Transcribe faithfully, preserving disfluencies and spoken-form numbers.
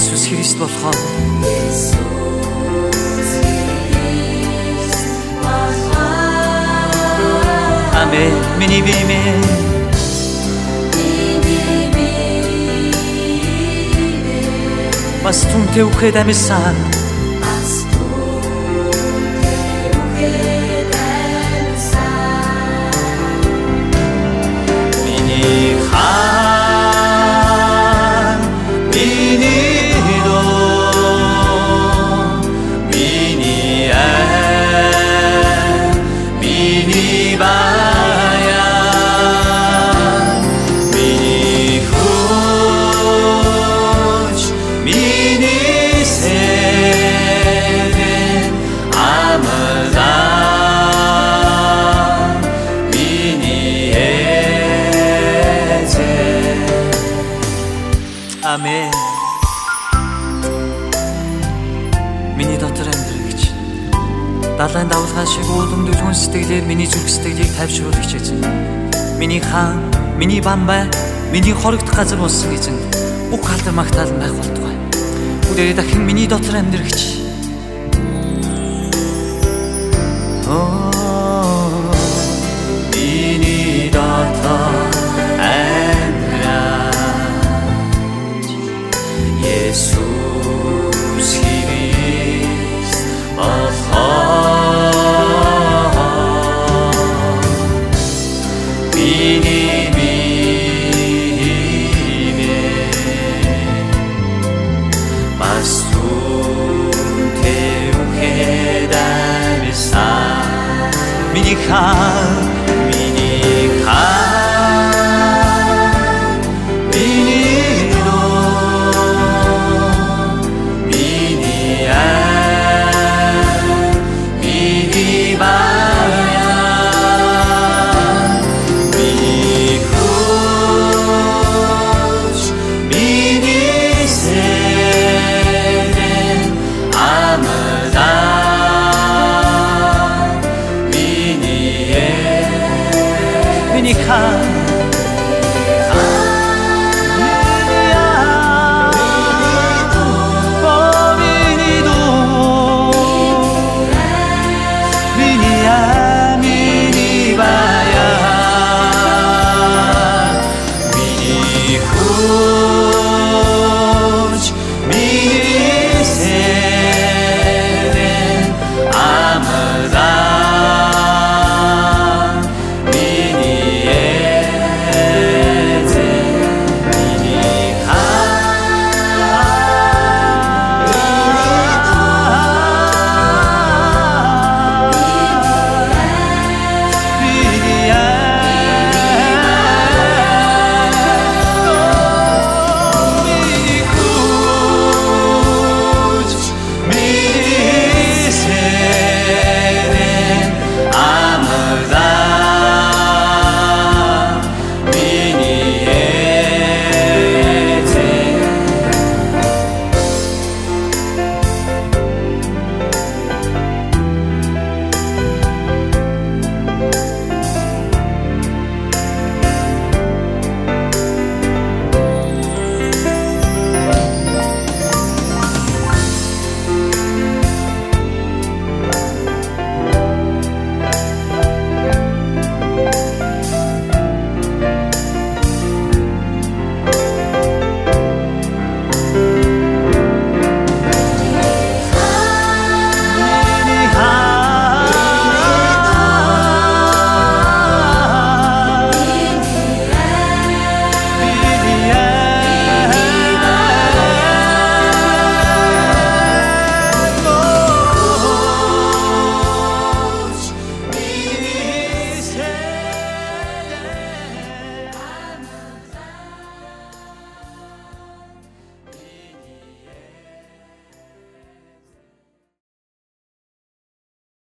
Есүс Христ болохоор Амен. Миний бие минь бас түнтэй үхээд амьсан Амен. Миний дотор амьдрагч далайн давлгаа шиг уулан дүлгэн сэтгэлээр миний зүрх сэтгэлийг тайвшруулагч эзэн. Миний хаан, миний бамбай, миний хоригдох газар болсон эзэн. Бүх алдар магтаал байх болтугай. Бүгдээрээ дахин миний дотор амьдрагч. Оо миний дотор Есүс Христ болохоор миний бие бас түнтэй үхээд амьсан миний хаан миний хаан Миний хаан Ooh.